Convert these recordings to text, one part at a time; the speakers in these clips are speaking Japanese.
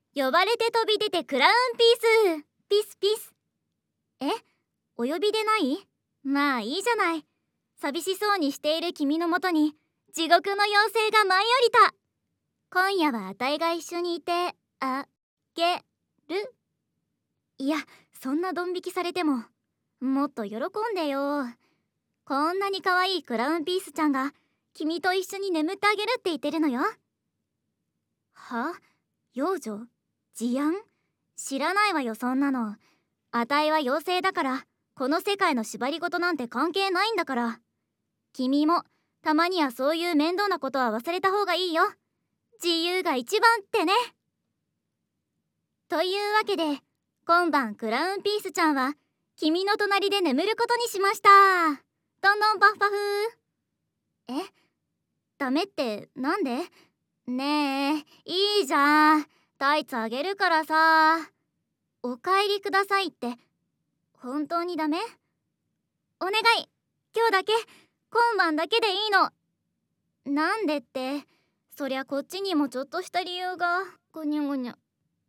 呼ばれて飛び出てクラウンピース。ピスピス。お呼びでない？まあいいじゃない。寂しそうにしている君のもとに地獄の妖精が舞い降りた。今夜はあたいが一緒にいてあげる。いや、そんなドン引きされてももっと喜んでよ。こんなに可愛いクラウンピースちゃんが君と一緒に眠ってあげるって言ってるのよ。は？幼女？事案？知らないわよ、そんなの。あたいは妖精だから、この世界の縛り事なんて関係ないんだから。君もたまにはそういう面倒なことは忘れた方がいいよ。自由が一番ってね。というわけで、今晩クラウンピースちゃんは君の隣で眠ることにしました。どんどんパフパフ。ダメってなんで？ねえ、いいじゃん。タイツあげるからさ。お帰りくださいって本当にダメ？お願い、今日だけ、今晩だけでいいの。なんでって、そりゃこっちにもちょっとした理由が。ごにゃごにゃ。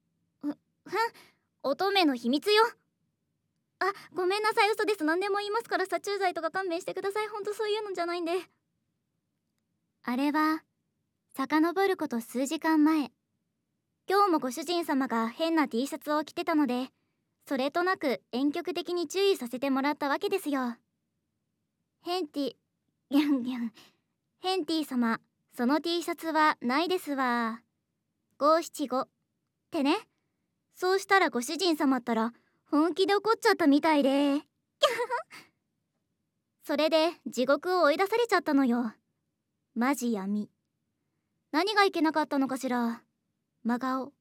乙女の秘密よ。あ、ごめんなさい、嘘です。何でも言いますから殺虫剤とか勘弁してください。ほんとそういうのじゃないんで。あれは遡ること数時間前、今日もご主人様が変な T シャツを着てたので、それとなく婉曲的に注意させてもらったわけですよ。ヘンティギャンギャンヘンティ様、その T シャツはないですわ。575ってね。そうしたらご主人様ったら本気で怒っちゃったみたいでそれで地獄を追い出されちゃったのよ。マジ闇。何がいけなかったのかしら。真顔。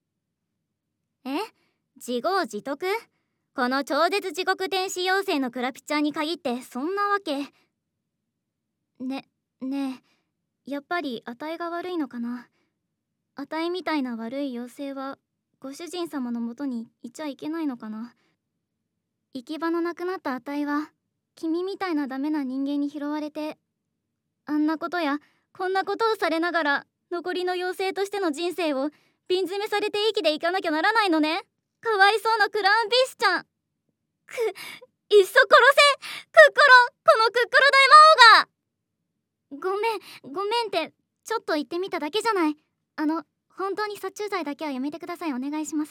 自業自得？この超絶地獄天使妖精のクラピちゃんに限ってそんなわけ。ねえ、やっぱりあたいが悪いのかな。あたいみたいな悪い妖精はご主人様のもとにいちゃいけないのかな。行き場のなくなったあたいは君みたいなダメな人間に拾われて、あんなことやこんなことをされながら残りの妖精としての人生を瓶詰めされて生きていかなきゃならないのね。かわいそうなクラウンピースちゃん。いっそ殺せ、クッコロ、このクッコロ大魔王が。ごめんってちょっと言ってみただけじゃない。本当に殺虫剤だけはやめてください。お願いします。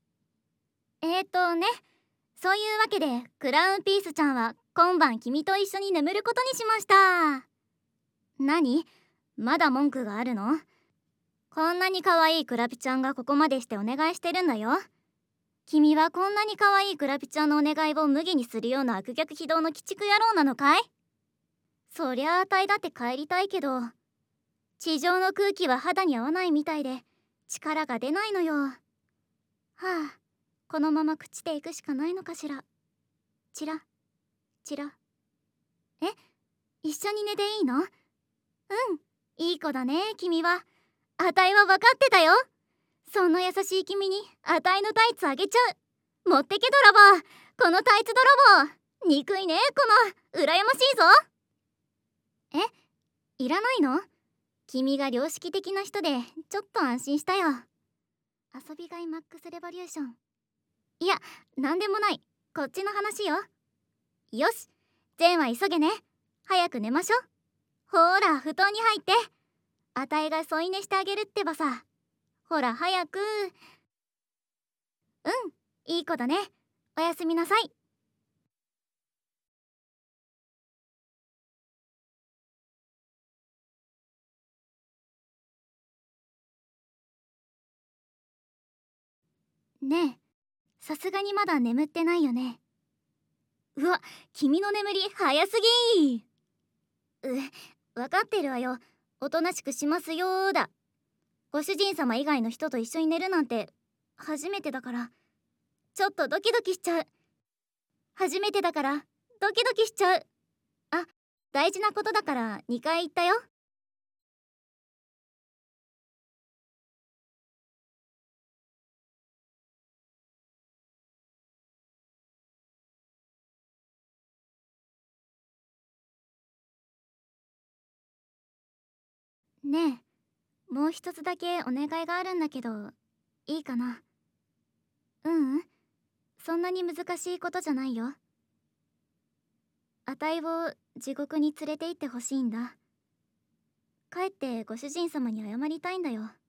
そういうわけでクラウンピースちゃんは今晩君と一緒に眠ることにしました。何？まだ文句があるの？こんなに可愛いクラピちゃんがここまでしてお願いしてるんだよ。君はこんなに可愛いクラピちゃんのお願いを無下にするような悪逆非道の鬼畜野郎なのかい？そりゃあたいだって帰りたいけど、地上の空気は肌に合わないみたいで力が出ないのよ。はあ、このまま朽ちていくしかないのかしら。チラチラ。一緒に寝ていいの？いい子だね、君は。あたいは分かってたよ。そんな優しい君にあたいのタイツあげちゃう。持ってけ泥棒、このタイツ泥棒。憎いね、この羨ましいぞ。いらないの？君が良識的な人でちょっと安心したよ。遊びがいマックスレボリューション。いや、なんでもない。こっちの話よ。よし、善は急げね。早く寝ましょ。ほーら、布団に入って。あたいが添い寝してあげるってばさ。ほら、早く。いい子だね。おやすみなさい。ねえ、さすがにまだ眠ってないよね。うわ、君の眠り早すぎー。わかってるわよ。おとなしくしますよーだ。ご主人様以外の人と一緒に寝るなんて初めてだから、ちょっとドキドキしちゃう。初めてだからドキドキしちゃう。あ、大事なことだから2回言ったよ。ねえ、もう一つだけお願いがあるんだけど、 いいかな。ううん、そんなに難しいことじゃないよ。あたいを地獄に連れて行ってほしいんだ。帰ってご主人様に謝りたいんだよ。ん？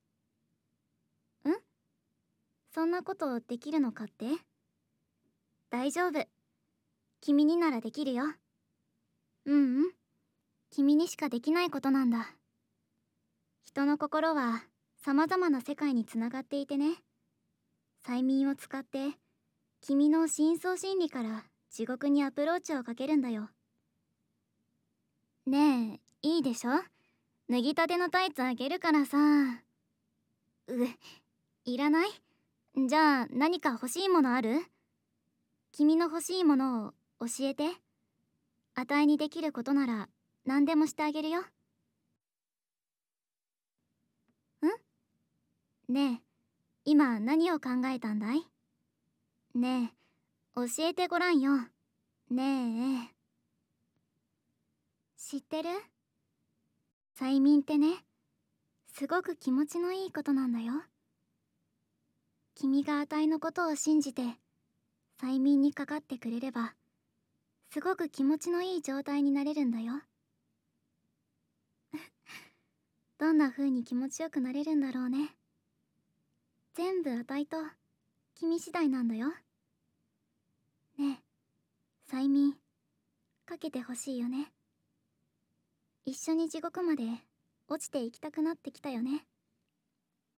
そんなことできるのかって？大丈夫。君にならできるよ。ううん、君にしかできないことなんだ。人の心は様々な世界につながっていてね。催眠を使って君の深層心理から地獄にアプローチをかけるんだよ。ねえ、いいでしょ？脱ぎたてのタイツあげるからさ。いらない？じゃあ何か欲しいものある？君の欲しいものを教えて。あたいにできることなら何でもしてあげるよ。ねえ、今何を考えたんだい？ねえ、教えてごらんよ。ねえ。知ってる？催眠ってね、すごく気持ちのいいことなんだよ。君があたいのことを信じて催眠にかかってくれれば、すごく気持ちのいい状態になれるんだよ。どんな風に気持ちよくなれるんだろうね。全部あたいと君次第なんだよ。ねえ、催眠かけてほしいよね。一緒に地獄まで落ちていきたくなってきたよね。